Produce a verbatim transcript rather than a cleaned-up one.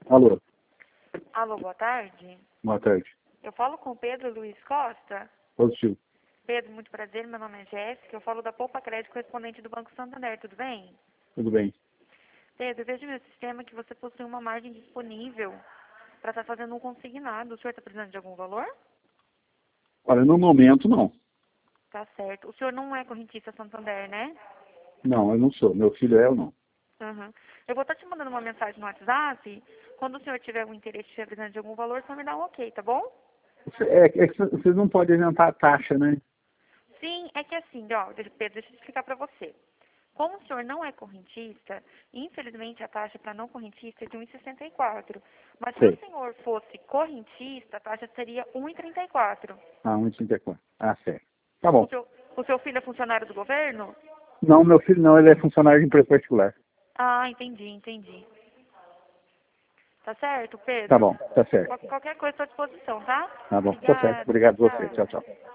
Alô, Alô, boa tarde. boa tarde. Eu falo com o Pedro Luiz Costa. Positivo. Pedro, muito prazer, meu nome é Jéssica. Eu falo da Poupa Crédito, correspondente do Banco Santander, tudo bem? Tudo bem. Pedro, eu vejo no meu sistema que você possui uma margem disponível para estar fazendo um consignado. O senhor está precisando de algum valor? Olha, no momento não. Tá certo. O senhor não é correntista Santander, né? Não, eu não sou. Meu filho é ou não. Uhum. Eu vou estar te mandando uma mensagem no WhatsApp. Quando o senhor tiver algum interesse e estiver precisando de algum valor, só me dá um ok, tá bom? É, é que vocês não podem adiantar a taxa, né? Sim, é que assim, ó, Pedro, deixa eu explicar para você. Como o senhor não é correntista, infelizmente a taxa para não correntista é de um vírgula sessenta e quatro. Mas se o Sei. senhor fosse correntista, a taxa seria um vírgula trinta e quatro. Ah, um e trinta e quatro. Ah, certo. Tá O bom. seu, o seu filho é funcionário do governo? Não, meu filho não, ele é funcionário de empresa particular. Ah, entendi, entendi. Tá certo, Tá Pedro? bom, tá certo. Qual- Qualquer coisa à sua disposição, tá? Tá bom, tá certo. Obrigada, tchau, Obrigado a você. tchau. Tchau, tchau.